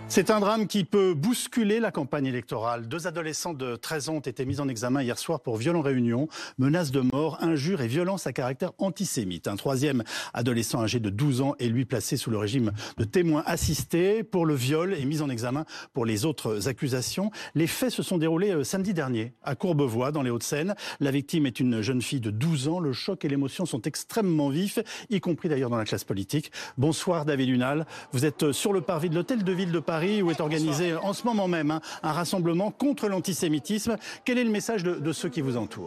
C'est un drame qui peut bousculer la campagne électorale. 2 adolescents de 13 ans ont été mis en examen hier soir pour viol en réunion, menaces de mort, injures et violences à caractère antisémite. Un 3e adolescent âgé de 12 ans est lui placé sous le régime de témoin assisté pour le viol et mis en examen pour les autres accusations. Les faits se sont déroulés samedi dernier à Courbevoie dans les Hauts-de-Seine. La victime est une jeune fille de 12 ans. Le choc et l'émotion sont extrêmement vifs, y compris d'ailleurs dans la classe politique. Bonsoir David Hunal. Vous êtes sur le parvis de l'hôtel de ville de Paris où est organisé en ce moment même un rassemblement contre l'antisémitisme. Quel est le message de ceux qui vous entourent ?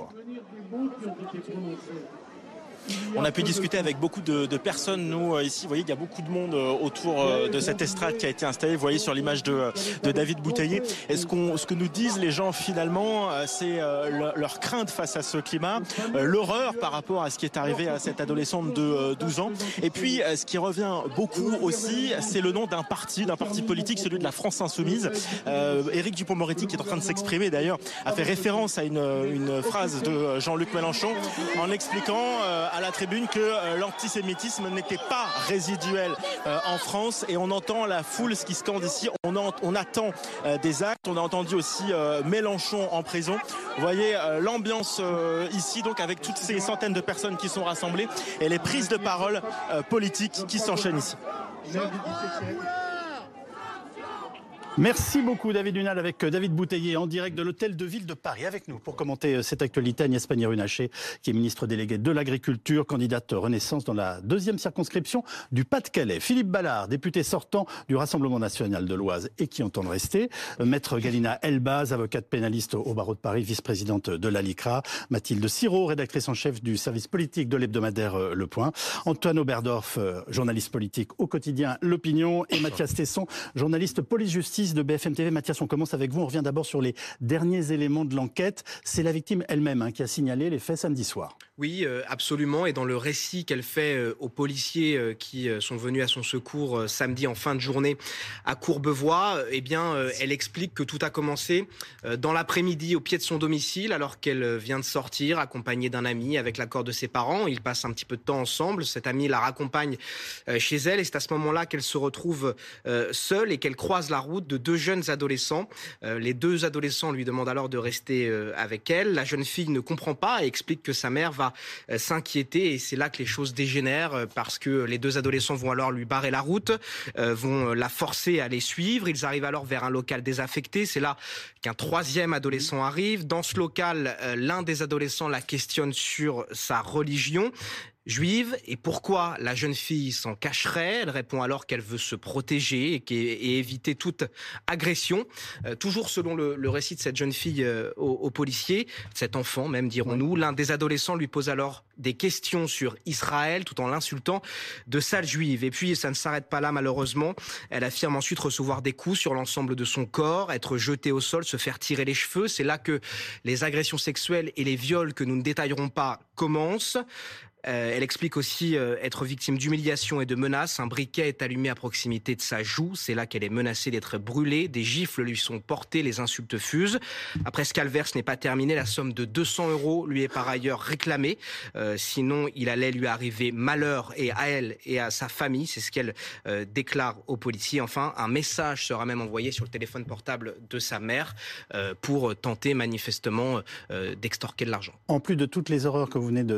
On a pu discuter avec beaucoup de personnes. Nous, ici, vous voyez, il y a beaucoup de monde autour de cette estrade qui a été installée. Vous voyez sur l'image de David Bouteiller. Et ce que nous disent les gens, finalement, c'est leur crainte face à ce climat, l'horreur par rapport à ce qui est arrivé à cette adolescente de 12 ans. Et puis, ce qui revient beaucoup aussi, c'est le nom d'un parti politique, celui de la France Insoumise. Éric Dupond-Moretti, qui est en train de s'exprimer, d'ailleurs, a fait référence à une phrase de Jean-Luc Mélenchon en expliquant à la tribune que l'antisémitisme n'était pas résiduel en France, et on entend la foule ce qui scande ici, on attend des actes. On a entendu aussi Mélenchon en prison. Vous voyez l'ambiance ici, donc avec toutes ces centaines de personnes qui sont rassemblées et les prises de parole politiques qui s'enchaînent ici. Merci beaucoup David Hunal avec David Bouteiller en direct de l'hôtel de ville de Paris. Avec nous pour commenter cette actualité, Agnès Pannier-Runacher, qui est ministre déléguée de l'Agriculture, candidate Renaissance dans la 2e circonscription du Pas-de-Calais. Philippe Ballard, député sortant du Rassemblement national de l'Oise et qui entend rester. Maître Galina Elbaz, avocate pénaliste au barreau de Paris, vice-présidente de l'ALICRA. Mathilde Siraud, rédactrice en chef du service politique de l'hebdomadaire Le Point. Antoine Oberdorf, journaliste politique au quotidien L'Opinion. Et Mathias Tesson, journaliste police-justice de BFM TV. Mathias, on commence avec vous. On revient d'abord sur les derniers éléments de l'enquête. C'est la victime elle-même qui a signalé les faits samedi soir. Oui, absolument. Et dans le récit qu'elle fait aux policiers qui sont venus à son secours samedi en fin de journée à Courbevoie, elle explique que tout a commencé dans l'après-midi au pied de son domicile, alors qu'elle vient de sortir accompagnée d'un ami avec l'accord de ses parents. Ils passent un petit peu de temps ensemble. Cet ami la raccompagne chez elle, et c'est à ce moment-là qu'elle se retrouve seule et qu'elle croise la route de 2 jeunes adolescents. Les 2 adolescents lui demandent alors de rester avec elle. La jeune fille ne comprend pas et explique que sa mère va s'inquiéter, et c'est là que les choses dégénèrent, parce que les 2 adolescents vont alors lui barrer la route, vont la forcer à les suivre. Ils arrivent alors vers un local désaffecté. C'est là qu'un 3e adolescent arrive. Dans ce local, l'un des adolescents la questionne sur sa religion juive et pourquoi la jeune fille s'en cacherait. Elle répond alors qu'elle veut se protéger et éviter toute agression. Toujours selon le récit de cette jeune fille au policier, cet enfant même dirons-nous, l'un des adolescents lui pose alors des questions sur Israël tout en l'insultant de sale juive. Et puis ça ne s'arrête pas là malheureusement. Elle affirme ensuite recevoir des coups sur l'ensemble de son corps, être jetée au sol, se faire tirer les cheveux. C'est là que les agressions sexuelles et les viols que nous ne détaillerons pas commencent. Elle explique aussi être victime d'humiliation et de menaces. Un briquet est allumé à proximité de sa joue. C'est là qu'elle est menacée d'être brûlée. Des gifles lui sont portées, les insultes fusent. Après ce calvaire, ce n'est pas terminé. La somme de 200 € lui est par ailleurs réclamée. Sinon, il allait lui arriver malheur, et à elle et à sa famille. C'est ce qu'elle déclare aux policiers. Enfin, un message sera même envoyé sur le téléphone portable de sa mère pour tenter manifestement d'extorquer de l'argent. En plus de toutes les horreurs que vous venez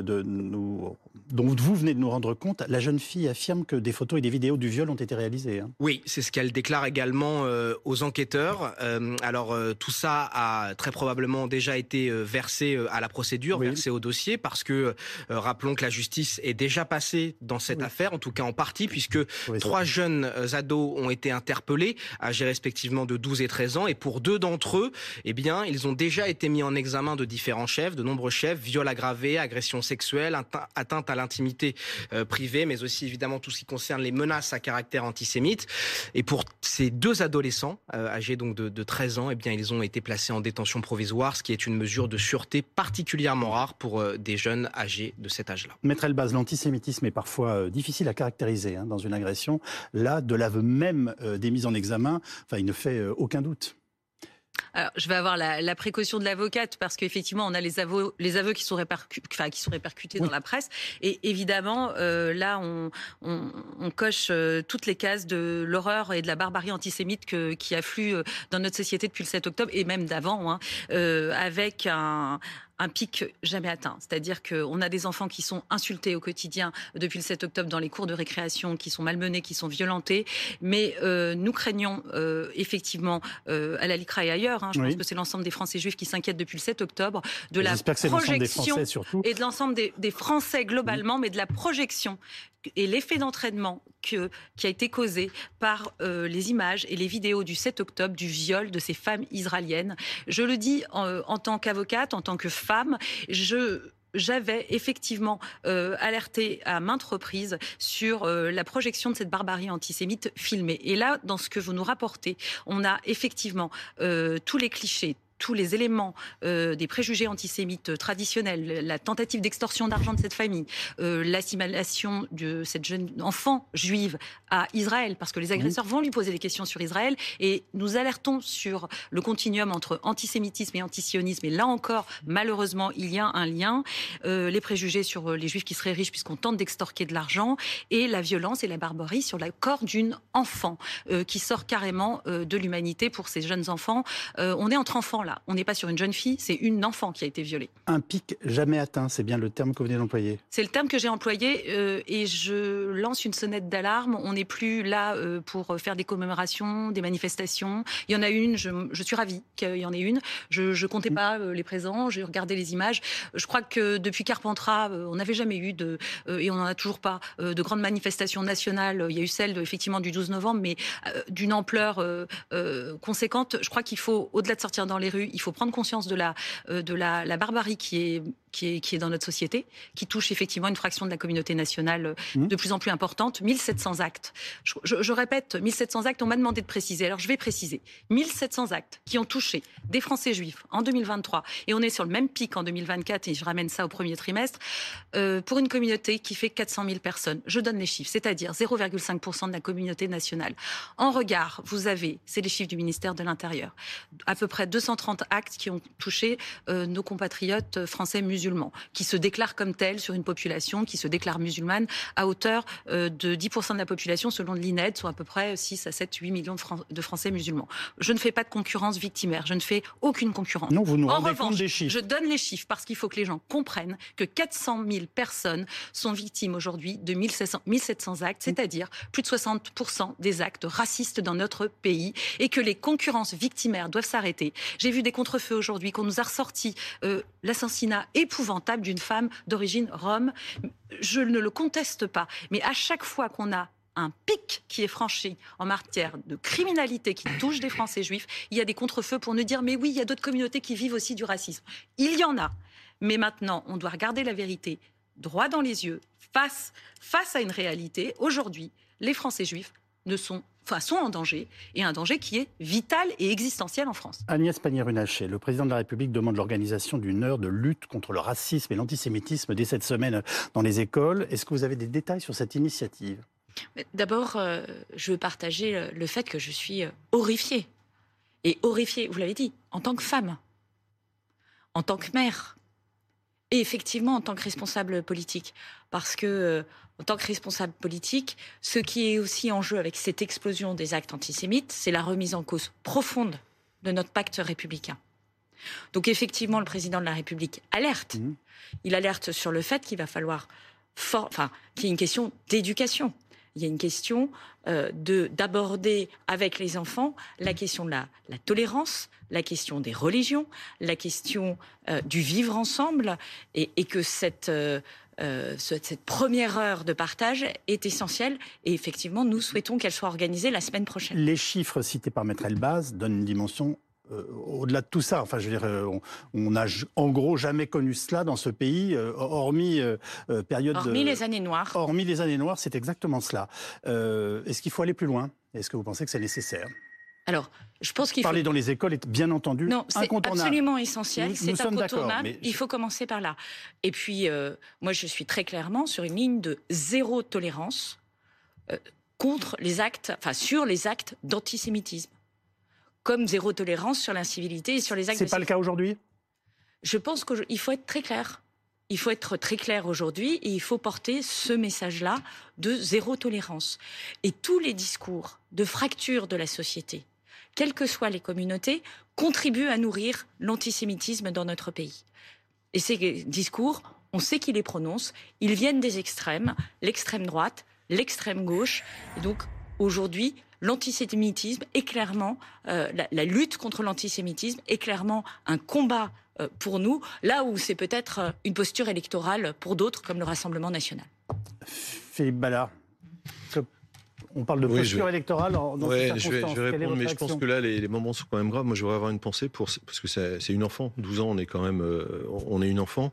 dont vous venez de nous rendre compte, la jeune fille affirme que des photos et des vidéos du viol ont été réalisées. Oui, c'est ce qu'elle déclare également aux enquêteurs. Tout ça a très probablement déjà été versé à la procédure, versé au dossier, parce que rappelons que la justice est déjà passée dans cette affaire, en tout cas en partie, puisque 3 jeunes ados ont été interpellés, âgés respectivement de 12 et 13 ans, et pour 2 d'entre eux, ils ont déjà été mis en examen de différents chefs, de nombreux chefs, viol aggravé, agression sexuelle, atteinte à l'intimité privée, mais aussi évidemment tout ce qui concerne les menaces à caractère antisémite. Et pour ces 2 adolescents, âgés donc de 13 ans, ils ont été placés en détention provisoire, ce qui est une mesure de sûreté particulièrement rare pour des jeunes âgés de cet âge-là. Maître Elbaz, l'antisémitisme est parfois difficile à caractériser dans une agression. Là, de l'aveu même des mises en examen, il ne fait aucun doute. Alors, je vais avoir la précaution de l'avocate parce qu'effectivement, on a les aveux qui sont répercutés dans la presse. Et évidemment, là, on coche toutes les cases de l'horreur et de la barbarie antisémite qui afflue dans notre société depuis le 7 octobre et même d'avant, avec un pic jamais atteint. C'est-à-dire qu'on a des enfants qui sont insultés au quotidien depuis le 7 octobre dans les cours de récréation, qui sont malmenés, qui sont violentés. Mais nous craignons effectivement, à la LICRA et ailleurs, je pense que c'est l'ensemble des Français juifs qui s'inquiètent depuis le 7 octobre, de la projection et de l'ensemble des Français globalement, mais de la projection et l'effet d'entraînement qui a été causé par les images et les vidéos du 7 octobre, du viol de ces femmes israéliennes. Je le dis en tant qu'avocate, en tant que femme, j'avais effectivement alerté à maintes reprises sur la projection de cette barbarie antisémite filmée. Et là, dans ce que vous nous rapportez, on a effectivement tous les clichés, tous les éléments des préjugés antisémites traditionnels, la tentative d'extorsion d'argent de cette famille, l'assimilation de cette jeune enfant juive à Israël, parce que les agresseurs vont lui poser des questions sur Israël, et nous alertons sur le continuum entre antisémitisme et antisionisme, et là encore, malheureusement, il y a un lien, les préjugés sur les juifs qui seraient riches puisqu'on tente d'extorquer de l'argent, et la violence et la barbarie sur le corps d'une enfant, qui sort carrément de l'humanité pour ces jeunes enfants. On est entre enfants, là. On n'est pas sur une jeune fille, c'est une enfant qui a été violée. Un pic jamais atteint, c'est bien le terme que vous venez d'employer. C'est le terme que j'ai employé et je lance une sonnette d'alarme. On n'est plus là pour faire des commémorations, des manifestations. Il y en a une, je suis ravie qu'il y en ait une. Je comptais pas les présents, j'ai regardé les images. Je crois que depuis Carpentras, on n'avait jamais eu et on n'en a toujours pas, de grandes manifestations nationales. Il y a eu celle effectivement du 12 novembre, mais d'une ampleur conséquente. Je crois qu'il faut, au-delà de sortir dans les rues, il faut prendre conscience de la barbarie qui est dans notre société, qui touche effectivement une fraction de la communauté nationale de plus en plus importante. 1700 actes. Je répète, 1700 actes, on m'a demandé de préciser. Alors je vais préciser. 1700 actes qui ont touché des Français juifs en 2023. Et on est sur le même pic en 2024, et je ramène ça au premier trimestre, pour une communauté qui fait 400 000 personnes. Je donne les chiffres, c'est-à-dire 0,5% de la communauté nationale. En regard, vous avez, c'est les chiffres du ministère de l'Intérieur, à peu près 230 actes qui ont touché nos compatriotes français musulmans, qui se déclarent comme tels sur une population qui se déclare musulmane à hauteur de 10% de la population selon l'INED, soit à peu près 6 à 7, 8 millions de Français musulmans. Je ne fais pas de concurrence victimaire, je ne fais aucune concurrence. Non, vous nous rendez compte des chiffres. Je donne les chiffres parce qu'il faut que les gens comprennent que 400 000 personnes sont victimes aujourd'hui de 1700 actes, c'est-à-dire plus de 60% des actes racistes dans notre pays, et que les concurrences victimaires doivent s'arrêter. J'ai vu des contrefeux aujourd'hui, qu'on nous a ressorti l'assassinat épouvantable d'une femme d'origine rome. Je ne le conteste pas, mais à chaque fois qu'on a un pic qui est franchi en matière de criminalité qui touche des Français juifs, il y a des contrefeux pour nous dire mais oui, il y a d'autres communautés qui vivent aussi du racisme. Il y en a. Mais maintenant, on doit regarder la vérité droit dans les yeux, face à une réalité. Aujourd'hui, les Français juifs sont en danger, et un danger qui est vital et existentiel en France. Agnès Pannier-Runacher, le président de la République demande l'organisation d'une heure de lutte contre le racisme et l'antisémitisme dès cette semaine dans les écoles. Est-ce que vous avez des détails sur cette initiative ? D'abord, je veux partager le fait que je suis horrifiée. Et horrifiée, vous l'avez dit, en tant que femme, en tant que mère, et effectivement en tant que responsable politique. Parce que, en tant que responsable politique, ce qui est aussi en jeu avec cette explosion des actes antisémites, c'est la remise en cause profonde de notre pacte républicain. Donc effectivement, le président de la République alerte. Il alerte sur le fait qu'il va falloir qu'il y ait une question d'éducation. Il y a une question d'aborder avec les enfants la question de la tolérance, la question des religions, la question du vivre ensemble, et que cette première heure de partage est essentielle. Et effectivement, nous souhaitons qu'elle soit organisée la semaine prochaine. Les chiffres cités par Maître Elbaz donnent une dimension au-delà de tout ça. Enfin, je veux dire, on n'a en gros jamais connu cela dans ce pays, hormis les années noires. Hormis les années noires, c'est exactement cela. Est-ce qu'il faut aller plus loin ? Est-ce que vous pensez que c'est nécessaire ? Alors, je pense qu'il Parler dans les écoles est bien entendu incontournable. C'est absolument essentiel, c'est incontournable, il faut commencer par là. Et puis, moi je suis très clairement sur une ligne de zéro tolérance contre les actes, sur les actes d'antisémitisme. comme zéro tolérance sur l'incivilité et sur les actes de C'est pas le cas aujourd'hui ? Je pense qu'il faut être très clair. Il faut être très clair aujourd'hui et il faut porter ce message-là de zéro tolérance. Et tous les discours de fracture de la société, quelles que soient les communautés, contribuent à nourrir l'antisémitisme dans notre pays. Et ces discours, on sait qui les prononce, ils viennent des extrêmes, l'extrême droite, l'extrême gauche. Et donc aujourd'hui, l'antisémitisme est clairement, la lutte contre l'antisémitisme est clairement un combat pour nous, là où c'est peut-être une posture électorale pour d'autres, comme le Rassemblement national. Philippe Ballard, on parle de posture électorale dans ces circonstances. Je vais répondre, mais je pense que là, les moments sont quand même graves. Moi, je voudrais avoir une pensée parce que c'est une enfant. 12 ans, on est quand même, on est une enfant.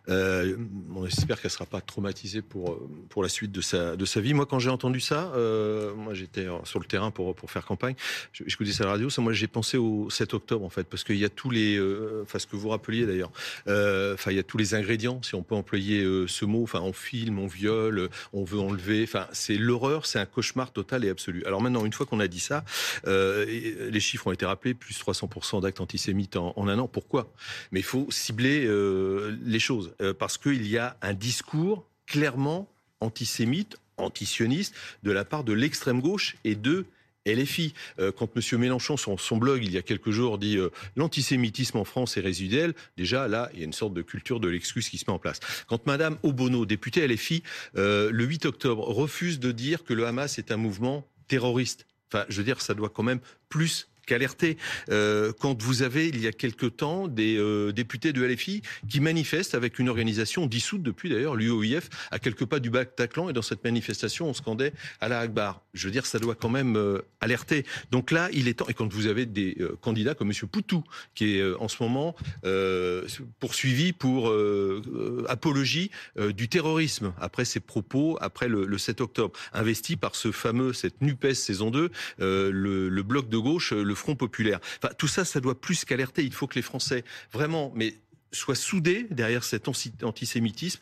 On espère qu'elle ne sera pas traumatisée pour la suite de sa vie. Moi, quand j'ai entendu ça, moi, j'étais sur le terrain pour faire campagne. J'écoutais ça à la radio. Ça, moi, j'ai pensé au 7 octobre, en fait, parce qu'il y a tous les, ce que vous rappeliez d'ailleurs. Il y a tous les ingrédients, si on peut employer ce mot. Enfin, on filme, on viole, on veut enlever. Enfin, c'est l'horreur, c'est un cauchemar total et absolu. Alors maintenant, une fois qu'on a dit ça, les chiffres ont été rappelés, plus 300% d'actes antisémites en un an. Pourquoi ? Mais il faut cibler les choses, parce qu'il y a un discours clairement antisémite, antisioniste, de la part de l'extrême gauche et de LFI. Quand M. Mélenchon, sur son blog, il y a quelques jours, dit l'antisémitisme en France est résiduel, déjà là, il y a une sorte de culture de l'excuse qui se met en place. Quand Mme Obono, députée LFI, le 8 octobre, refuse de dire que le Hamas est un mouvement terroriste, enfin, je veux dire, ça doit quand même plus qu'alerter. Quand vous avez, il y a quelque temps, des députés de LFI qui manifestent avec une organisation dissoute depuis d'ailleurs, l'UOIF, à quelques pas du Bataclan, et dans cette manifestation, on scandait Allah Akbar. Je veux dire, ça doit quand même alerter. Donc là, il est temps, et quand vous avez des candidats comme M. Poutou, qui est en ce moment poursuivi pour apologie du terrorisme, après ses propos, après le 7 octobre, investi par cette NUPES saison 2, le bloc de gauche, le Front populaire. Enfin, tout ça, ça doit plus qu'alerter. Il faut que les Français, vraiment, mais soient soudés derrière cet antisémitisme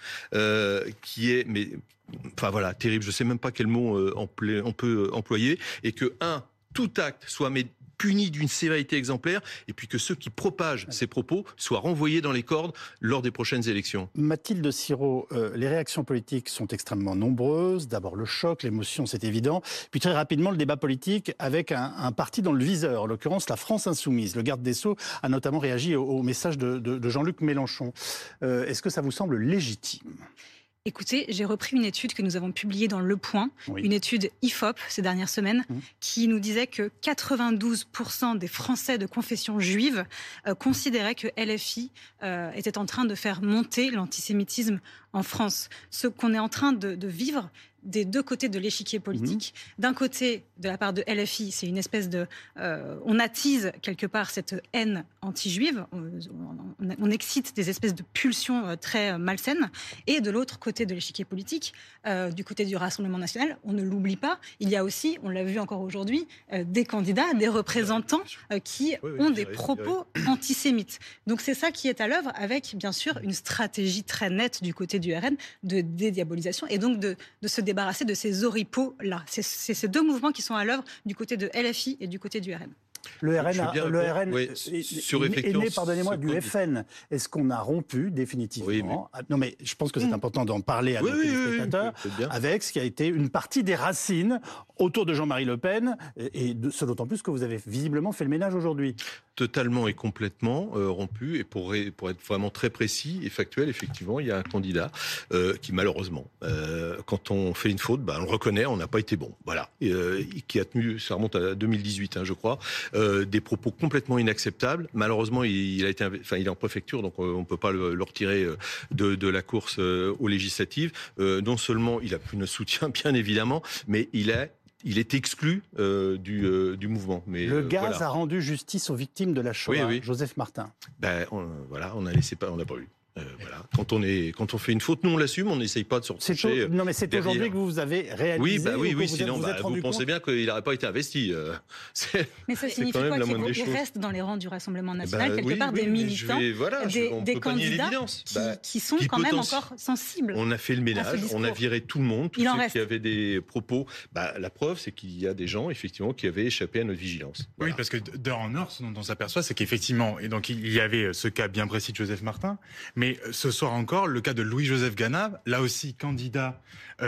qui est, terrible. Je ne sais même pas quel mot on peut employer. Et que, tout acte soit puni d'une sévérité exemplaire, et puis que ceux qui propagent ces propos soient renvoyés dans les cordes lors des prochaines élections. Mathilde Sirot, les réactions politiques sont extrêmement nombreuses. D'abord le choc, l'émotion, c'est évident. Puis très rapidement, le débat politique avec un parti dans le viseur, en l'occurrence la France Insoumise. Le garde des Sceaux a notamment réagi au message de Jean-Luc Mélenchon. Est-ce que ça vous semble légitime ? Écoutez, j'ai repris une étude que nous avons publiée dans Le Point, une étude IFOP ces dernières semaines, qui nous disait que 92% des Français de confession juive considéraient que LFI était en train de faire monter l'antisémitisme en France. Ce qu'on est en train de vivre des deux côtés de l'échiquier politique. D'un côté, de la part de LFI, c'est une espèce de... on attise quelque part cette haine anti-juive, on excite des espèces de pulsions très malsaines. Et de l'autre côté de l'échiquier politique, du côté du Rassemblement national, on ne l'oublie pas, il y a aussi, on l'a vu encore aujourd'hui, des candidats, des représentants qui ont des propos antisémites. Donc c'est ça qui est à l'œuvre, avec bien sûr une stratégie très nette du côté du RN de dédiabolisation, et donc de se débarrasser de ces oripeaux-là. C'est ces deux mouvements qui sont à l'œuvre du côté de LFI et du côté du RN. Le RN est né, pardonnez-moi, du FN. Est-ce qu'on a rompu définitivement ? Non, mais je pense que c'est important d'en parler à nos téléspectateurs, avec ce qui a été une partie des racines autour de Jean-Marie Le Pen, et ce d'autant plus que vous avez visiblement fait le ménage aujourd'hui. Totalement et complètement rompu, et pour être vraiment très précis et factuel, effectivement, il y a un candidat qui malheureusement, quand on fait une faute, on le reconnaît, on n'a pas été bon, voilà, qui a tenu, ça remonte à 2018, je crois, des propos complètement inacceptables. Malheureusement, il est en préfecture, donc on ne peut pas le retirer de la course aux législatives. Non seulement il a plus notre soutien, bien évidemment, mais il est exclu du mouvement. Mais, le gaz a rendu justice aux victimes de la Shoah, Joseph Martin. On a laissé pas, on n'a pas eu. Voilà. Quand on fait une faute, nous on l'assume, on n'essaye pas de se reprocher. Non, mais c'est aujourd'hui que vous avez réalisé. Oui, sinon vous pensez bien qu'il n'aurait pas été investi. Mais ça signifie quoi qu'il reste dans les rangs du Rassemblement national, quelque part des militants, des candidats qui sont quand même encore sensibles. On a fait le ménage, on a viré tout le monde, tous ceux qui avaient des propos. La preuve, c'est qu'il y a des gens, effectivement, qui avaient échappé à notre vigilance. Voilà. Oui, parce que d'heure en heure, ce dont on s'appeltoit, c'est qu'effectivement, et donc il y avait ce cas bien précis de Joseph Martin, mais ce soir encore, le cas de Louis-Joseph Gana, là aussi candidat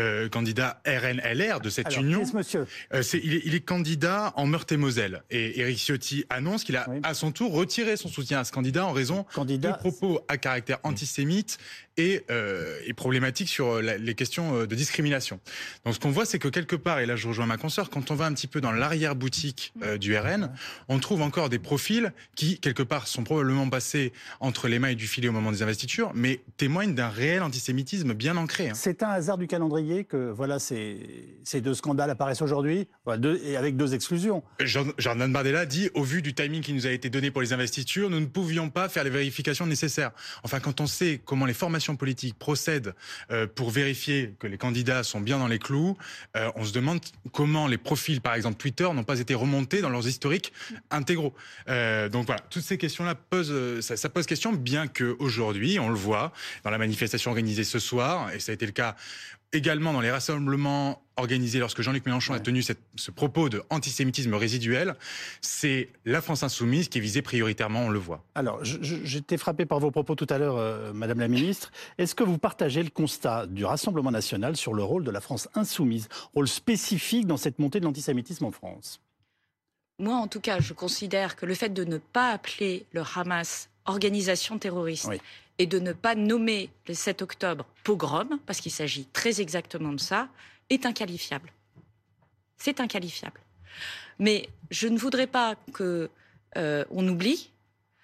RN-LR de cette union. Monsieur il est candidat en Meurthe-et-Moselle. Et Éric Ciotti annonce qu'il a à son tour retiré son soutien à ce candidat en raison de propos à caractère antisémite et problématiques sur les questions de discrimination. Donc ce qu'on voit, c'est que quelque part, et là je rejoins ma consoeur, quand on va un petit peu dans l'arrière-boutique du RN, on trouve encore des profils qui, quelque part, sont probablement passés entre les mailles du filet au moment des investitures, mais témoignent d'un réel antisémitisme bien ancré. C'est un hasard du calendrier que ces deux scandales apparaissent aujourd'hui, et avec deux exclusions. Jordan Bardella dit, au vu du timing qui nous a été donné pour les investitures, nous ne pouvions pas faire les vérifications nécessaires. Enfin, quand on sait comment les formations politiques procèdent pour vérifier que les candidats sont bien dans les clous, on se demande comment les profils, par exemple Twitter, n'ont pas été remontés dans leurs historiques intégraux. Donc voilà, toutes ces questions-là ça pose question, bien qu'aujourd'hui, on le voit dans la manifestation organisée ce soir, et ça a été le cas également dans les rassemblements organisés lorsque Jean-Luc Mélenchon a tenu ce propos de antisémitisme résiduel, c'est la France insoumise qui est visée prioritairement, on le voit. Alors, j'étais frappé par vos propos tout à l'heure, Madame la Ministre. Est-ce que vous partagez le constat du Rassemblement national sur le rôle de la France insoumise, rôle spécifique dans cette montée de l'antisémitisme en France ? Moi, en tout cas, je considère que le fait de ne pas appeler le Hamas organisation terroriste et de ne pas nommer le 7 octobre pogrom, parce qu'il s'agit très exactement de ça, est inqualifiable. C'est inqualifiable. Mais je ne voudrais pas qu'on oublie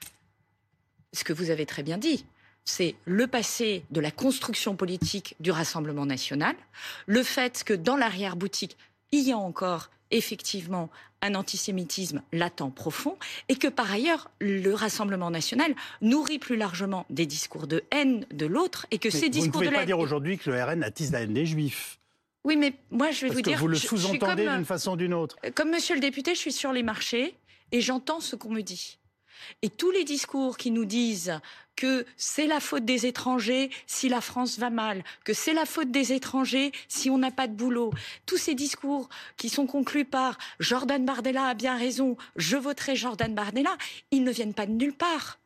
ce que vous avez très bien dit. C'est le passé de la construction politique du Rassemblement national, le fait que dans l'arrière-boutique, il y a encore effectivement un antisémitisme latent profond et que par ailleurs le Rassemblement national nourrit plus largement des discours de haine de l'autre et que ces discours de haine... Vous ne pouvez pas dire aujourd'hui que le RN attise la haine des Juifs. Oui, mais moi je vais vous dire... Parce que vous le sous-entendez d'une façon ou d'une autre. Comme monsieur le député, je suis sur les marchés et j'entends ce qu'on me dit. Et tous les discours qui nous disent que c'est la faute des étrangers si la France va mal, que c'est la faute des étrangers si on n'a pas de boulot, tous ces discours qui sont conclus par Jordan Bardella a bien raison, je voterai Jordan Bardella, ils ne viennent pas de nulle part.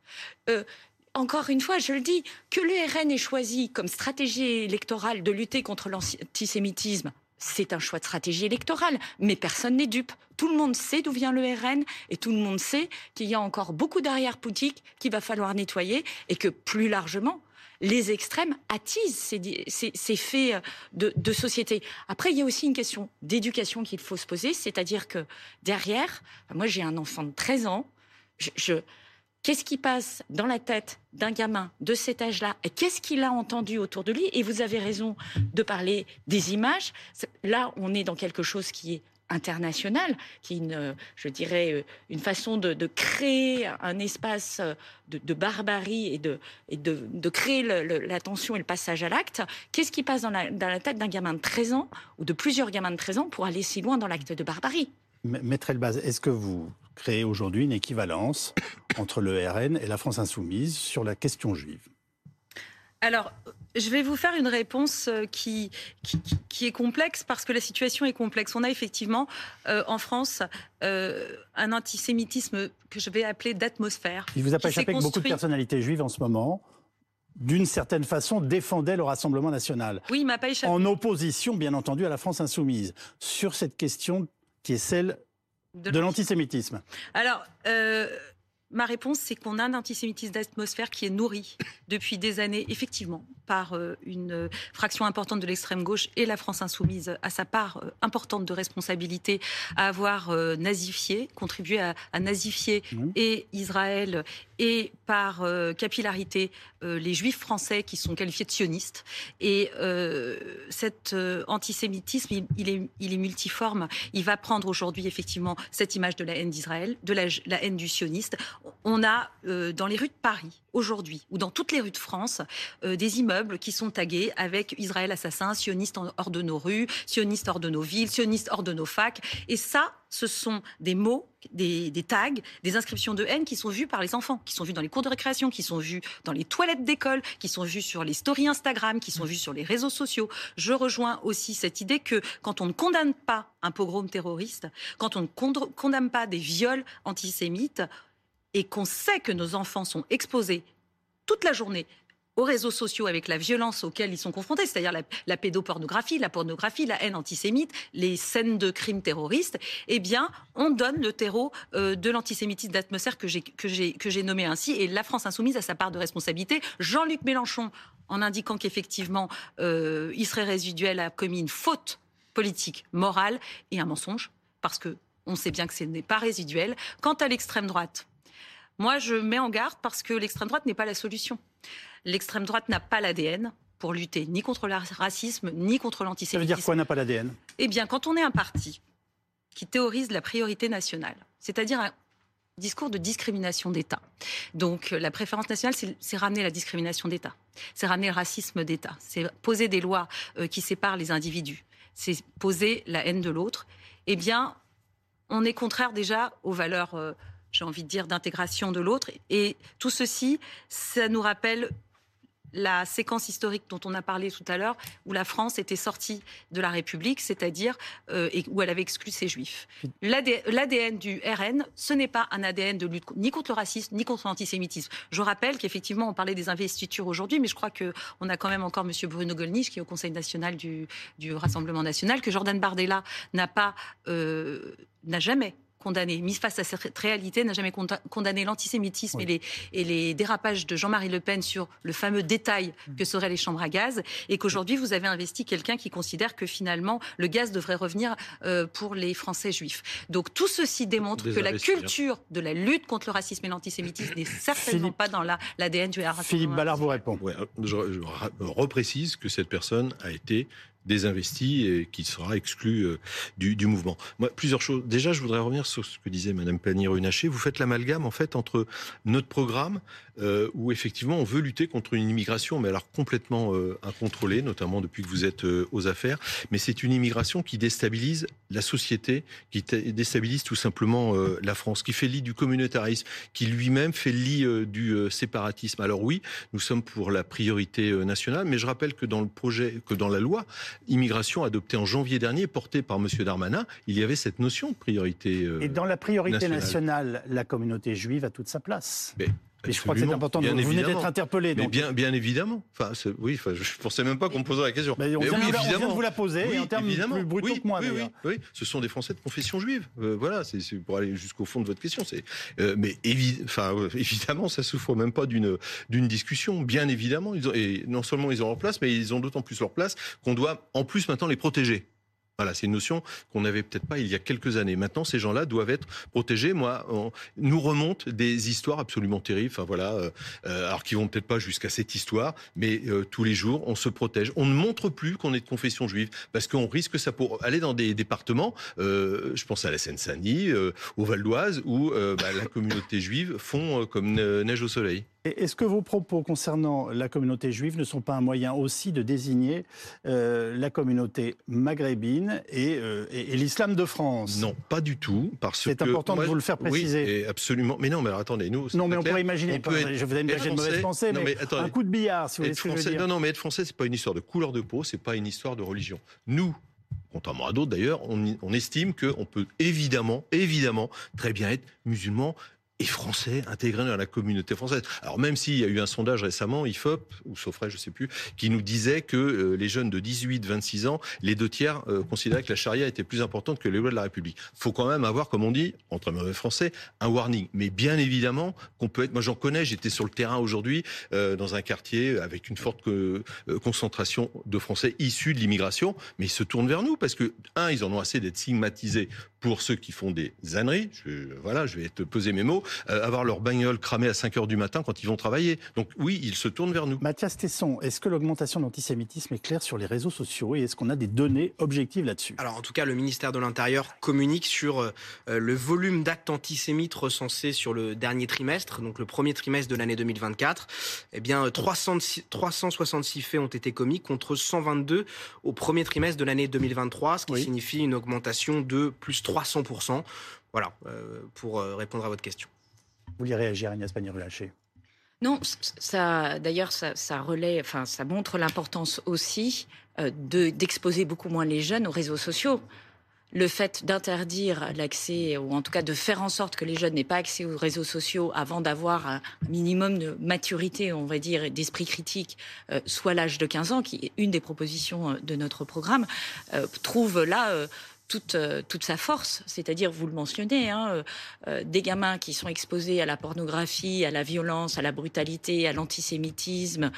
Encore une fois, je le dis, que le RN ait choisi comme stratégie électorale de lutter contre l'antisémitisme, c'est un choix de stratégie électorale, mais personne n'est dupe. Tout le monde sait d'où vient le RN et tout le monde sait qu'il y a encore beaucoup d'arrière-boutiques qu'il va falloir nettoyer et que plus largement, les extrêmes attisent ces faits de société. Après, il y a aussi une question d'éducation qu'il faut se poser, c'est-à-dire que derrière, moi j'ai un enfant de 13 ans, qu'est-ce qui passe dans la tête d'un gamin de cet âge-là? Et qu'est-ce qu'il a entendu autour de lui? Et vous avez raison de parler des images. Là, on est dans quelque chose qui est international, qui est une façon de créer un espace de barbarie et de créer la tension et le passage à l'acte. Qu'est-ce qui passe dans la tête d'un gamin de 13 ans ou de plusieurs gamins de 13 ans pour aller si loin dans l'acte de barbarie? Maître Elbaz, est-ce que vous créez aujourd'hui une équivalence entre le RN et la France insoumise sur la question juive? Alors, je vais vous faire une réponse qui est complexe parce que la situation est complexe. On a effectivement en France un antisémitisme que je vais appeler d'atmosphère. Il vous a pas échappé que beaucoup de personnalités juives en ce moment, d'une certaine façon, défendaient le Rassemblement national. Oui, il m'a pas échappé. En opposition, bien entendu, à la France insoumise, sur cette question qui est celle de l'antisémitisme. Alors, ma réponse, c'est qu'on a un antisémitisme d'atmosphère qui est nourri depuis des années, effectivement, par une fraction importante de l'extrême gauche et la France insoumise a sa part importante de responsabilité à avoir nazifié, contribué à nazifier et Israël et par capillarité les juifs français qui sont qualifiés de sionistes. Et cet antisémitisme, il est multiforme. Il va prendre aujourd'hui effectivement cette image de la haine d'Israël, de la haine du sioniste. On a dans les rues de Paris aujourd'hui, ou dans toutes les rues de France, des immeubles qui sont tagués avec Israël assassin, sioniste hors de nos rues, sioniste hors de nos villes, sioniste hors de nos facs. Et ça, ce sont des mots, des tags, des inscriptions de haine qui sont vues par les enfants, qui sont vues dans les cours de récréation, qui sont vues dans les toilettes d'école, qui sont vues sur les stories Instagram, qui sont vues sur les réseaux sociaux. Je rejoins aussi cette idée que quand on ne condamne pas un pogrom terroriste, quand on ne condamne pas des viols antisémites, et qu'on sait que nos enfants sont exposés toute la journée aux réseaux sociaux avec la violence auxquelles ils sont confrontés, c'est-à-dire la pédopornographie, la pornographie, la haine antisémite, les scènes de crimes terroristes, eh bien, on donne le terreau de l'antisémitisme d'atmosphère que j'ai nommé ainsi. Et la France insoumise a sa part de responsabilité. Jean-Luc Mélenchon, en indiquant qu'effectivement, Israël résiduel a commis une faute politique, morale et un mensonge, parce qu'on sait bien que ce n'est pas résiduel. Quant à l'extrême droite, moi, je mets en garde parce que l'extrême droite n'est pas la solution. L'extrême droite n'a pas l'ADN pour lutter ni contre le racisme, ni contre l'antisémitisme. Ça veut dire quoi, n'a pas l'ADN ? Eh bien, quand on est un parti qui théorise la priorité nationale, c'est-à-dire un discours de discrimination d'État. Donc, la préférence nationale, c'est ramener la discrimination d'État. C'est ramener le racisme d'État. C'est poser des lois qui séparent les individus. C'est poser la haine de l'autre. Eh bien, on est contraire déjà aux valeurs... j'ai envie de dire, d'intégration de l'autre. Et tout ceci, ça nous rappelle la séquence historique dont on a parlé tout à l'heure, où la France était sortie de la République, c'est-à-dire où elle avait exclu ses juifs. L'ADN du RN, ce n'est pas un ADN de lutte ni contre le racisme, ni contre l'antisémitisme. Je rappelle qu'effectivement, on parlait des investitures aujourd'hui, mais je crois qu'on a quand même encore M. Bruno Gollnisch, qui est au Conseil national du Rassemblement national, que Jordan Bardella n'a jamais condamné, mis face à cette réalité, n'a jamais condamné l'antisémitisme et les dérapages de Jean-Marie Le Pen sur le fameux détail que seraient les chambres à gaz, et qu'aujourd'hui vous avez investi quelqu'un qui considère que finalement le gaz devrait revenir pour les Français juifs. Donc tout ceci démontre que la culture de la lutte contre le racisme et l'antisémitisme n'est certainement pas dans l'ADN du Rassemblement. Philippe Ballard vous répond. Ouais, je reprécise que cette personne a été désinvesti et qui sera exclu du mouvement. Moi, plusieurs choses. Déjà, je voudrais revenir sur ce que disait Madame Pannier-Runacher. Vous faites l'amalgame, en fait, entre notre programme où, effectivement, on veut lutter contre une immigration, mais alors complètement incontrôlée, notamment depuis que vous êtes aux affaires. Mais c'est une immigration qui déstabilise la société, qui déstabilise tout simplement la France, qui fait le lit du communautarisme, qui lui-même fait le lit du séparatisme. Alors oui, nous sommes pour la priorité nationale, mais je rappelle que dans le projet, que dans la loi immigration adoptée en janvier dernier, portée par M. Darmanin, il y avait cette notion de priorité et dans la priorité nationale, la communauté juive a toute sa place. Et je crois que c'est important. Vous venez d'être interpellé. Donc. Mais bien évidemment. Je ne pensais même pas qu'on me posait la question. On vient de vous la poser, en termes plus brutaux que moi. Oui, ce sont des Français de confession juive. Voilà, c'est pour aller jusqu'au fond de votre question. Mais évidemment, ça ne souffre même pas d'une discussion. Bien évidemment, et non seulement ils ont leur place, mais ils ont d'autant plus leur place qu'on doit en plus maintenant les protéger. Voilà, c'est une notion qu'on n'avait peut-être pas il y a quelques années. Maintenant, ces gens-là doivent être protégés. Nous remontent des histoires absolument terribles. Alors qui vont peut-être pas jusqu'à cette histoire, mais tous les jours, on se protège. On ne montre plus qu'on est de confession juive parce qu'on risque ça pour aller dans des départements. Je pense à la Seine-Saint-Denis, au Val d'Oise, où la communauté juive fond comme neige au soleil. Est-ce que vos propos concernant la communauté juive ne sont pas un moyen aussi de désigner la communauté maghrébine et l'islam de France ? Non, pas du tout. C'est important de vous le faire préciser. Oui, absolument. Mais non, mais alors, attendez, nous... Non, mais on pourrait imaginer, je vous ai engagé de mauvaise pensée, mais un coup de billard, si vous voulez ce que je veux dire. Non, mais être français, c'est pas une histoire de couleur de peau, c'est pas une histoire de religion. Nous, contrairement à d'autres d'ailleurs, on estime qu'on peut évidemment, très bien être musulman et français intégrés dans la communauté française. Alors même s'il y a eu un sondage récemment, IFOP, ou Sofray, je ne sais plus, qui nous disait que les jeunes de 18-26 ans, les 2/3 considéraient que la charia était plus importante que les lois de la République. Il faut quand même avoir, comme on dit, entre mauvais français, un warning. Mais bien évidemment qu'on peut être... Moi j'en connais, j'étais sur le terrain aujourd'hui, dans un quartier avec une forte concentration de Français issus de l'immigration, mais ils se tournent vers nous parce que, ils en ont assez d'être stigmatisés pour ceux qui font des âneries, je vais te peser mes mots, avoir leur bagnole cramée à 5 heures du matin quand ils vont travailler. Donc oui, ils se tournent vers nous. Mathias Tesson, est-ce que l'augmentation de l'antisémitisme est claire sur les réseaux sociaux et est-ce qu'on a des données objectives là-dessus? Alors en tout cas, le ministère de l'Intérieur communique sur le volume d'actes antisémites recensés sur le dernier trimestre, donc le premier trimestre de l'année 2024. Eh bien, 366 faits ont été commis contre 122 au premier trimestre de l'année 2023, ce qui signifie une augmentation de plus 300%. Voilà, pour répondre à votre question. Vous vouliez réagir, Agnès Pannier-Runacher? Non, d'ailleurs, ça relaie, enfin, ça montre l'importance aussi d'exposer beaucoup moins les jeunes aux réseaux sociaux. Le fait d'interdire l'accès, ou en tout cas de faire en sorte que les jeunes n'aient pas accès aux réseaux sociaux avant d'avoir un minimum de maturité, on va dire, et d'esprit critique, soit l'âge de 15 ans, qui est une des propositions de notre programme, trouve là toute sa force. C'est-à-dire, vous le mentionnez, des gamins qui sont exposés à la pornographie, à la violence, à la brutalité, à l'antisémitisme,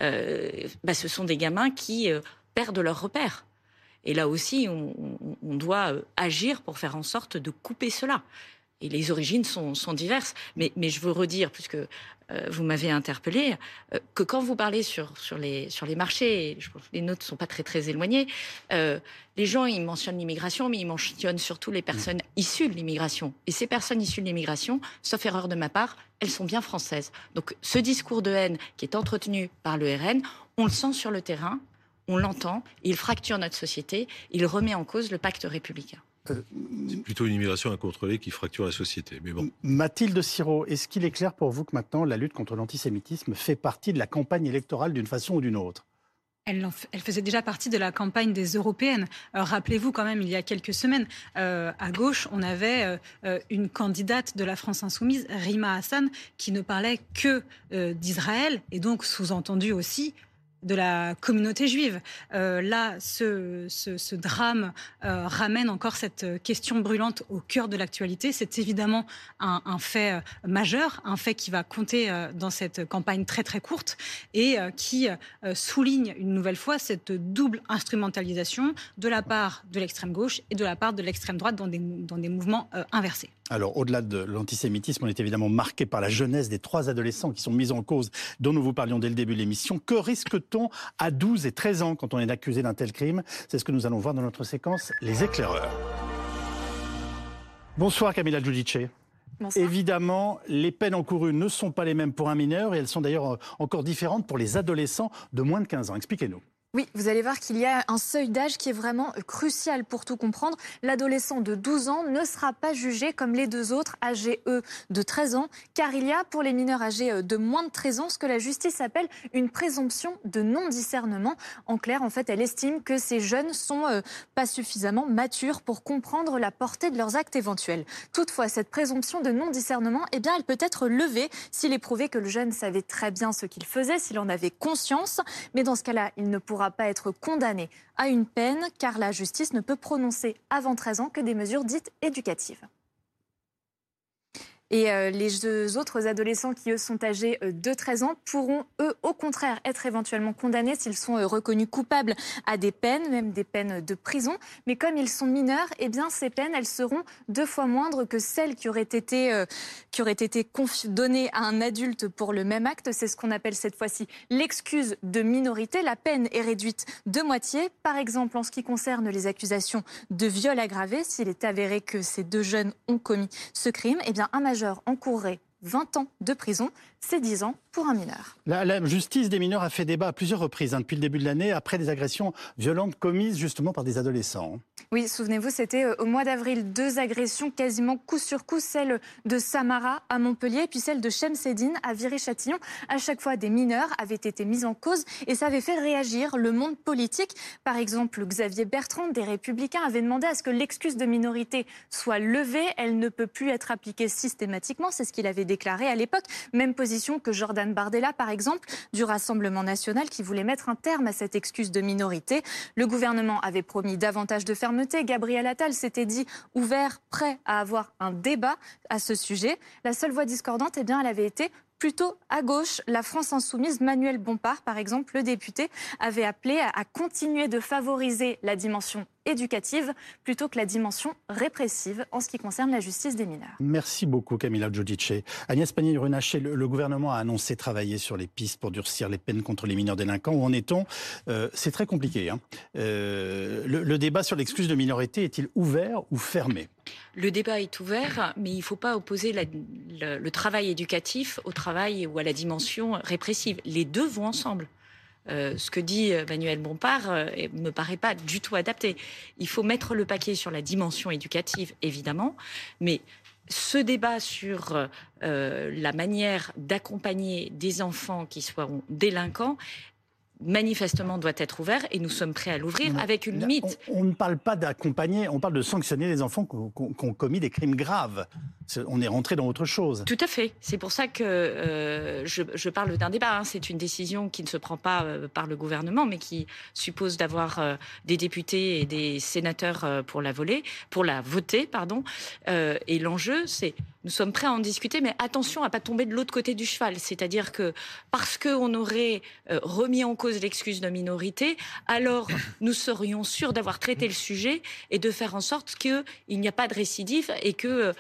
ce sont des gamins qui perdent leurs repères. Et là aussi, on doit agir pour faire en sorte de couper cela. Et les origines sont diverses. Mais je veux redire, puisque vous m'avez interpellé, que quand vous parlez sur les marchés, je pense que les nôtres ne sont pas très, très éloignés, les gens, ils mentionnent l'immigration, mais ils mentionnent surtout les personnes issues de l'immigration. Et ces personnes issues de l'immigration, sauf erreur de ma part, elles sont bien françaises. Donc ce discours de haine qui est entretenu par le RN, on le sent sur le terrain, on l'entend, il fracture notre société, il remet en cause le pacte républicain. C'est plutôt une immigration incontrôlée qui fracture la société. Mais bon. Mathilde Sirot, est-ce qu'il est clair pour vous que maintenant la lutte contre l'antisémitisme fait partie de la campagne électorale d'une façon ou d'une autre? Elle faisait déjà partie de la campagne des européennes. Rappelez-vous quand même, il y a quelques semaines, à gauche, on avait une candidate de la France Insoumise, Rima Hassan, qui ne parlait que d'Israël, et donc sous-entendu aussi de la communauté juive. Là, ce drame ramène encore cette question brûlante au cœur de l'actualité. C'est évidemment un fait majeur, un fait qui va compter dans cette campagne très très courte et qui souligne une nouvelle fois cette double instrumentalisation de la part de l'extrême gauche et de la part de l'extrême droite dans des mouvements inversés. Alors, au-delà de l'antisémitisme, on est évidemment marqué par la jeunesse des 3 adolescents qui sont mis en cause, dont nous vous parlions dès le début de l'émission. Que risque-t-on à 12 et 13 ans quand on est accusé d'un tel crime? C'est ce que nous allons voir dans notre séquence Les éclaireurs. Bonsoir Camilla Giudice. Bonsoir. Évidemment, les peines encourues ne sont pas les mêmes pour un mineur et elles sont d'ailleurs encore différentes pour les adolescents de moins de 15 ans. Expliquez-nous. Oui, vous allez voir qu'il y a un seuil d'âge qui est vraiment crucial pour tout comprendre. L'adolescent de 12 ans ne sera pas jugé comme les deux autres, âgés, eux, de 13 ans, car il y a pour les mineurs âgés de moins de 13 ans ce que la justice appelle une présomption de non-discernement. En clair, en fait, elle estime que ces jeunes sont pas suffisamment matures pour comprendre la portée de leurs actes éventuels. Toutefois, cette présomption de non-discernement, eh bien, elle peut être levée s'il est prouvé que le jeune savait très bien ce qu'il faisait, s'il en avait conscience, mais dans ce cas-là, il ne pourra pas être condamné à une peine car la justice ne peut prononcer avant 13 ans que des mesures dites éducatives. Et les deux autres adolescents qui, eux, sont âgés de 13 ans pourront, eux, au contraire, être éventuellement condamnés s'ils sont reconnus coupables à des peines, même des peines de prison. Mais comme ils sont mineurs, eh bien, ces peines, elles seront 2 fois moindres que celles qui auraient été données à un adulte pour le même acte. C'est ce qu'on appelle cette fois-ci l'excuse de minorité. La peine est réduite de moitié. Par exemple, en ce qui concerne les accusations de viol aggravé, s'il est avéré que ces 2 jeunes ont commis ce crime, eh bien, un majeur encourrait 20 ans de prison, c'est 10 ans pour un mineur. La justice des mineurs a fait débat à plusieurs reprises depuis le début de l'année, après des agressions violentes commises justement par des adolescents. Oui, souvenez-vous, c'était au mois d'avril 2 agressions quasiment coup sur coup, celle de Samara à Montpellier, puis celle de Chemseddine à Viry-Châtillon. À chaque fois, des mineurs avaient été mis en cause et ça avait fait réagir le monde politique. Par exemple, Xavier Bertrand des Républicains avait demandé à ce que l'excuse de minorité soit levée. Elle ne peut plus être appliquée systématiquement, c'est ce qu'il avait déclaré à l'époque. Même position que Jordan Bardella, par exemple, du Rassemblement national, qui voulait mettre un terme à cette excuse de minorité. Le gouvernement avait promis davantage de fermeté. Gabriel Attal s'était dit ouvert, prêt à avoir un débat à ce sujet. La seule voix discordante, eh bien, elle avait été plutôt à gauche. La France Insoumise, Manuel Bompard, par exemple, le député, avait appelé à continuer de favoriser la dimension éducative plutôt que la dimension répressive en ce qui concerne la justice des mineurs. Merci beaucoup Camilla Giudice. Agnès Pannier-Runacher, le gouvernement a annoncé travailler sur les pistes pour durcir les peines contre les mineurs délinquants. Où en est-on ? C'est très compliqué. Hein. Le débat sur l'excuse de minorité est-il ouvert ou fermé ? Le débat est ouvert, mais il ne faut pas opposer le travail éducatif au travail ou à la dimension répressive. Les deux vont ensemble. Ce que dit Manuel Bompard ne me paraît pas du tout adapté. Il faut mettre le paquet sur la dimension éducative, évidemment, mais ce débat sur la manière d'accompagner des enfants qui soient délinquants, manifestement doit être ouvert et nous sommes prêts à l'ouvrir avec une limite. On ne parle pas d'accompagner, on parle de sanctionner les enfants qui ont commis des crimes graves. On est rentré dans autre chose. Tout à fait. C'est pour ça que je parle d'un débat. Hein. C'est une décision qui ne se prend pas par le gouvernement, mais qui suppose d'avoir des députés et des sénateurs pour la voter. Et l'enjeu, c'est nous sommes prêts à en discuter, mais attention à ne pas tomber de l'autre côté du cheval. C'est-à-dire que parce qu'on aurait remis en cause l'excuse de minorité, alors nous serions sûrs d'avoir traité le sujet et de faire en sorte qu'il n'y a pas de récidive et que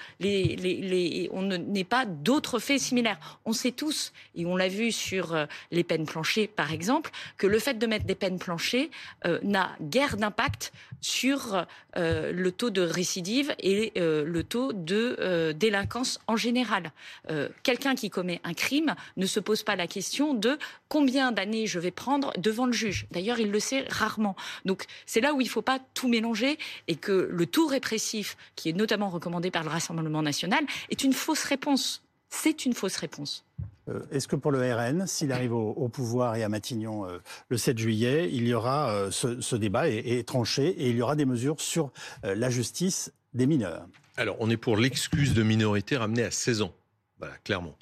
on n'ait pas d'autres faits similaires. On sait tous, et on l'a vu sur les peines planchées par exemple, que le fait de mettre des peines planchées n'a guère d'impact sur le taux de récidive et le taux de délinquance en général. Quelqu'un qui commet un crime ne se pose pas la question de combien d'années je vais prendre devant le juge. D'ailleurs, il le sait rarement. Donc, c'est là où il ne faut pas tout mélanger et que le taux répressif, qui est notamment recommandé par le Rassemblement national, est une fausse réponse. C'est une fausse réponse. Est-ce que pour le RN, s'il arrive au pouvoir et à Matignon le 7 juillet, il y aura ce débat est tranché et il y aura des mesures sur la justice des mineurs ? Alors, on est pour l'excuse de minorité ramenée à 16 ans. Voilà, clairement.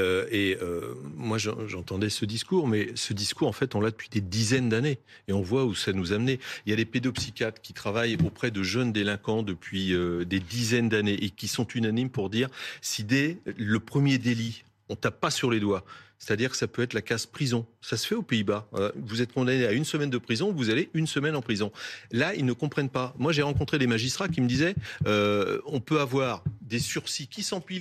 Moi, j'entendais ce discours, mais ce discours, en fait, on l'a depuis des dizaines d'années. Et on voit où ça nous a amené. Il y a des pédopsychiatres qui travaillent auprès de jeunes délinquants depuis des dizaines d'années et qui sont unanimes pour dire si dès le premier délit, on tape pas sur les doigts, c'est-à-dire que ça peut être la case prison. Ça se fait aux Pays-Bas. Vous êtes condamné à 1 semaine de prison, vous allez 1 semaine en prison. Là, ils ne comprennent pas. Moi, j'ai rencontré des magistrats qui me disaient on peut avoir des sursis qui s'empilent,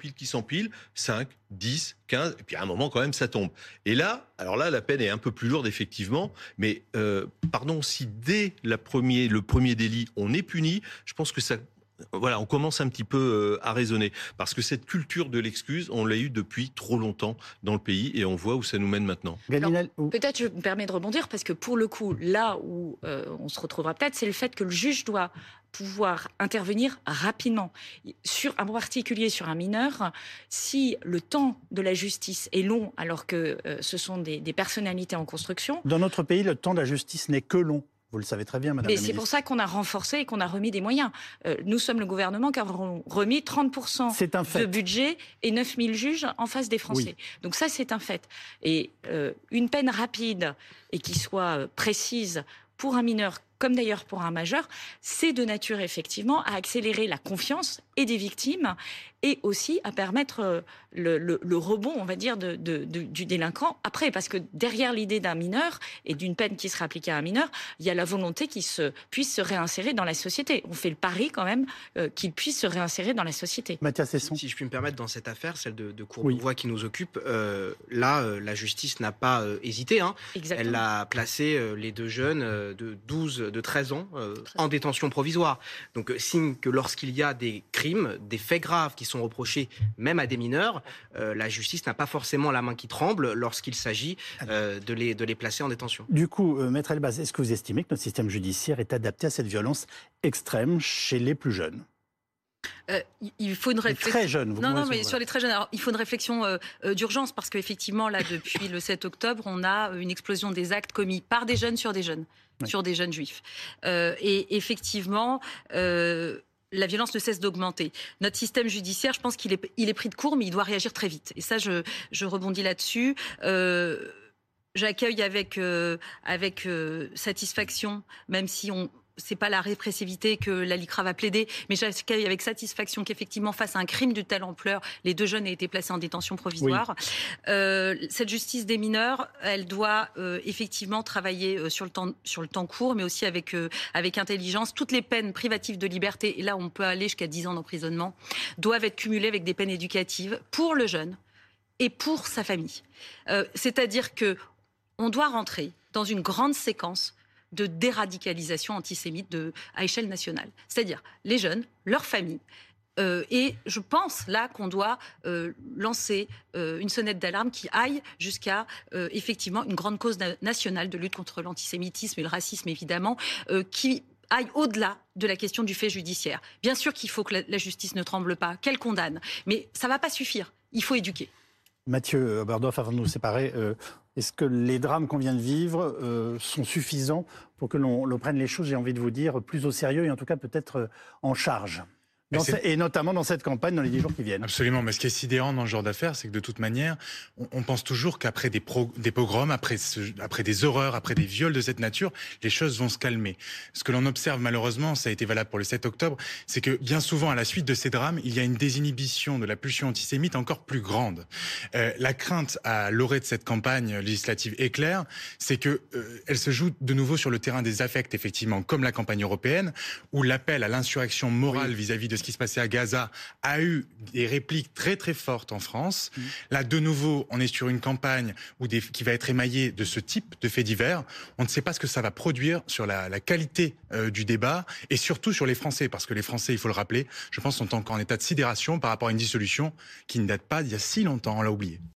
5, 10, 15, et puis à un moment, quand même, ça tombe. Et là, alors là, la peine est un peu plus lourde, effectivement, mais si dès le premier délit, on est puni, je pense que ça... Voilà, on commence un petit peu à raisonner. Parce que cette culture de l'excuse, on l'a eu depuis trop longtemps dans le pays et on voit où ça nous mène maintenant. Peut-être je me permets de rebondir parce que pour le coup, là où on se retrouvera peut-être, c'est le fait que le juge doit pouvoir intervenir rapidement. En particulier sur un mineur, si le temps de la justice est long alors que ce sont des personnalités en construction... Dans notre pays, le temps de la justice n'est que long. Vous le savez très bien, Madame la Ministre. C'est pour ça qu'on a renforcé et qu'on a remis des moyens. Nous sommes le gouvernement qui a remis 30% de budget et 9000 juges en face des Français. Oui. Donc ça, c'est un fait. Et une peine rapide et qui soit précise pour un mineur, comme d'ailleurs pour un majeur, c'est de nature effectivement à accélérer la confiance et des victimes et aussi à permettre le rebond, on va dire, du délinquant après. Parce que derrière l'idée d'un mineur et d'une peine qui sera appliquée à un mineur, il y a la volonté qu'il puisse se réinsérer dans la société. On fait le pari quand même qu'il puisse se réinsérer dans la société. Mathias Hesson. Si je puis me permettre, dans cette affaire, celle de Courbevoie qui nous occupe, la justice n'a pas hésité. Hein. Elle a placé les deux jeunes de 13 ans en détention provisoire. Donc signe que lorsqu'il y a des crimes, des faits graves qui sont reprochés même à des mineurs, la justice n'a pas forcément la main qui tremble lorsqu'il s'agit de les placer en détention. Du coup, Maître Elbaz, est-ce que vous estimez que notre système judiciaire est adapté à cette violence extrême chez les plus jeunes ? Il faut une réflexion. Très jeunes. Mais sur les très jeunes, alors, il faut une réflexion d'urgence parce qu'effectivement, là, depuis le 7 octobre, on a une explosion des actes commis par des jeunes sur des jeunes, sur des jeunes juifs. Et effectivement, la violence ne cesse d'augmenter. Notre système judiciaire, je pense qu'il est pris de court, mais il doit réagir très vite. Et ça, je rebondis là-dessus. J'accueille avec satisfaction, même si c'est pas la répressivité que la LICRA va plaider, mais j'accueille avec satisfaction qu'effectivement, face à un crime de telle ampleur, les 2 jeunes aient été placés en détention provisoire. Oui. Cette justice des mineurs, elle doit effectivement travailler sur le temps court, mais aussi avec intelligence. Toutes les peines privatives de liberté, et là on peut aller jusqu'à 10 ans d'emprisonnement, doivent être cumulées avec des peines éducatives pour le jeune et pour sa famille. C'est-à-dire que on doit rentrer dans une grande séquence de déradicalisation antisémite à échelle nationale. C'est-à-dire les jeunes, leurs familles. Et je pense là qu'on doit lancer une sonnette d'alarme qui aille jusqu'à effectivement une grande cause nationale de lutte contre l'antisémitisme et le racisme évidemment, qui aille au-delà de la question du fait judiciaire. Bien sûr qu'il faut que la justice ne tremble pas, qu'elle condamne, mais ça ne va pas suffire. Il faut éduquer. Mathieu Oberdorf, avant de nous séparer, est-ce que les drames qu'on vient de vivre sont suffisants pour que l'on prenne les choses, j'ai envie de vous dire, plus au sérieux et en tout cas peut-être en charge ? Et notamment dans cette campagne, dans les 10 jours qui viennent. Absolument, mais ce qui est sidérant dans ce genre d'affaires, c'est que de toute manière, on pense toujours qu'après des pogroms, après des horreurs, après des viols de cette nature, les choses vont se calmer. Ce que l'on observe malheureusement, ça a été valable pour le 7 octobre, c'est que bien souvent, à la suite de ces drames, il y a une désinhibition de la pulsion antisémite encore plus grande. La crainte à l'orée de cette campagne législative est claire, c'est que elle se joue de nouveau sur le terrain des affects, effectivement, comme la campagne européenne, où l'appel à l'insurrection morale vis-à-vis de ce qui se passait à Gaza a eu des répliques très très fortes en France. Là, de nouveau, on est sur une campagne qui va être émaillée de ce type de faits divers. On ne sait pas ce que ça va produire sur la qualité du débat et surtout sur les Français, parce que les Français, il faut le rappeler, je pense, sont encore en état de sidération par rapport à une dissolution qui ne date pas d'il y a si longtemps, on l'a oublié.